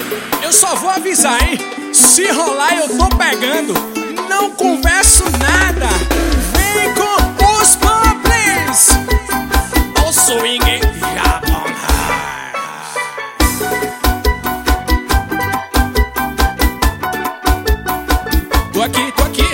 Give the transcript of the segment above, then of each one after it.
Eu só vou avisar, hein? Se rolar eu tô pegando. Não converso nada. Vem com os Pumplins. O swing japonês. Tô aqui, tô aqui.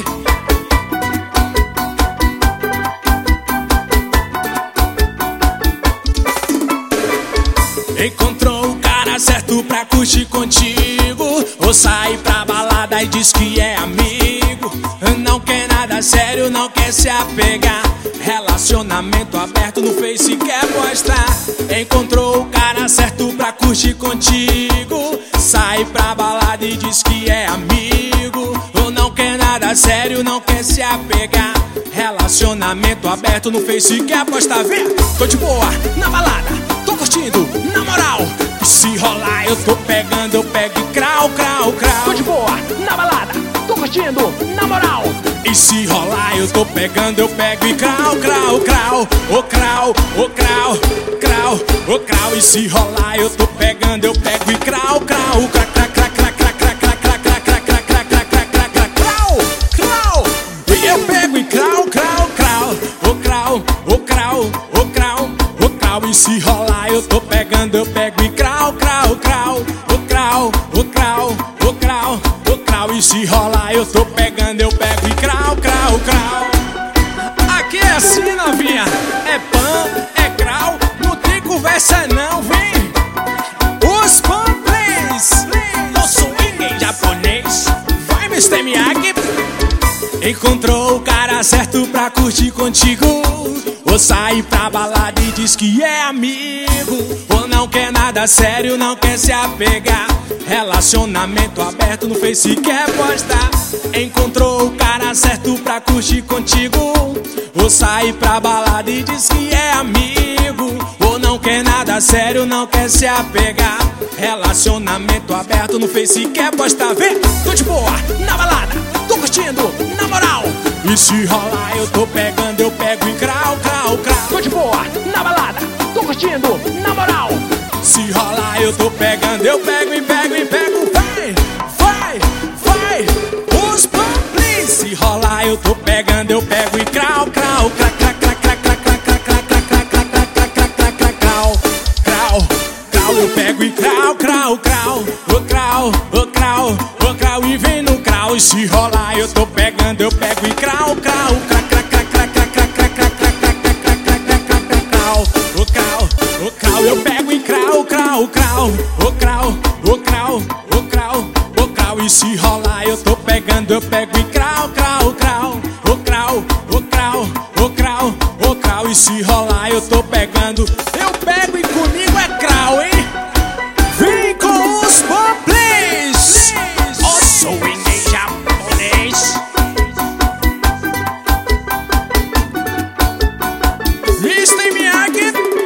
Encontrou o cara certo pra curtir contigo, ou sai pra balada e diz que é amigo. Não quer nada sério, não quer se apegar. Relacionamento aberto no Face quer postar. Encontrou o cara certo pra curtir contigo, sai pra balada e diz que é amigo. Ou não quer nada sério, não quer se apegar. Relacionamento aberto no Face quer postar. Vê, tô de boa na balada, tô curtindo, na moral. Se rolar eu tô pegando, eu pego e crau, crau, crau. Tô de boa, na balada, tô curtindo, na moral. E se rolar eu tô pegando, eu pego e crau, crau, crau. Ô crau, ô crau, crau, ô crau. E se rolar eu tô pegando, eu pego e crau, crau, crau, crau, crau, crau, crau, crau, crau, crau, crau, crau, crau, crau, crau, crau, crau. E eu pego e crau, crau, crau. Ô crau, ô crau, ô crau, ô crau. E se rolar eu tô pegando, eu pego e crau, crau, crau. Ô crau, ô crau, ô crau, ô crau. E se rolar eu tô pegando, eu pego e crau, crau, crau. Aqui é assim, novinha. É pan, é crau. Não tem conversa não, vem. Os Pumplins. O swing japonês. Vai, Mr. Miyagi. Encontrou o cara certo pra curtir contigo, ou sai pra balada e diz que é amigo. Ou não quer nada sério, não quer se apegar. Relacionamento aberto no Face quer postar. Encontrou o cara certo pra curtir contigo, ou sai pra balada e diz que é amigo. Ou não quer nada sério, não quer se apegar. Relacionamento aberto no Face quer postar. Vê, tô de boa na balada, tô curtindo, na moral. E se rolar eu tô pegando, eu pego e crau, crau, crau. Tô de boa, na balada, tô curtindo, na moral. Se rolar eu tô pegando, eu pego e pego e pego. Vai, vai, vai, os Pumplins. Se rolar eu tô pegando, eu pego e crau, crau, crau, crau, crau, crau, crau, crau, crau, crau, crau, crau, crau, crau, crau, crau, crau. Eu pego e crau, crau, crau, o crau, o crau, o crau. E vem no crau. E se rolar eu tô pegando, eu pego e crau, crau, crau, crau, crau, crau, crau, crau, crau, crau, crau, o crau, o crau. Eu pego e crau, crau, crau, o crau, o crau, o crau, o crau. E se rolar eu tô pegando, eu pego e crau, crau, crau, o crau, o crau, o crau, o crau. E se rolar eu tô pegando, eu pego